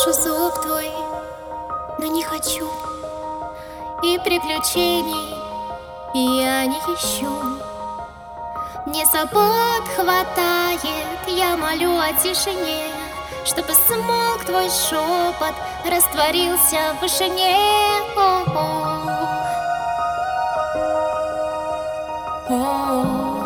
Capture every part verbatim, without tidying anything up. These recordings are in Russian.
услышу зов твой, но не хочу. И приключений я не ищу. Мне забот хватает, я молю о тишине, чтобы смолк твой шепот, растворился в вышине. О-о. О-о.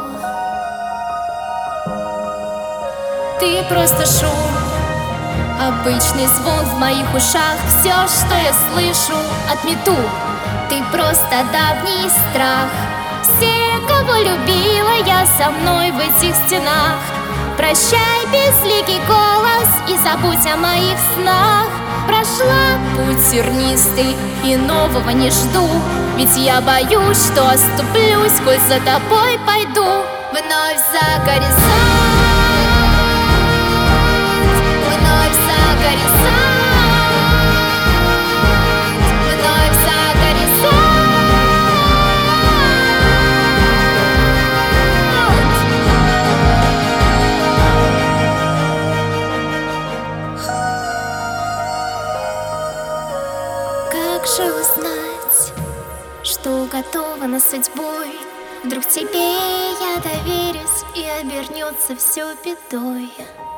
Ты просто шум, обычный звон в моих ушах. Все, что я слышу, отмету. Ты просто давний страх. Все, кого любила я, со мной в этих стенах. Прощай, безликий голос, и забудь о моих снах. Прошла путь тернистый, и нового не жду. Ведь я боюсь, что оступлюсь, коль за тобой пойду. Вновь за горизонт, вновь за горизонт, вновь за горизонт. Как же узнать, что уготовано судьбой? Вдруг тебе я доверюсь, и обернется все бедой.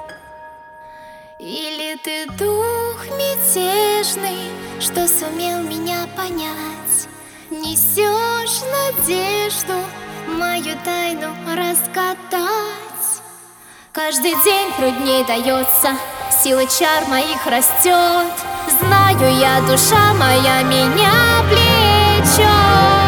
Или ты дух мятежный, что сумел меня понять? Несешь надежду, мою тайну разгадать. Каждый день трудней дается, сила чар моих растет. Знаю я, душа моя меня влечет.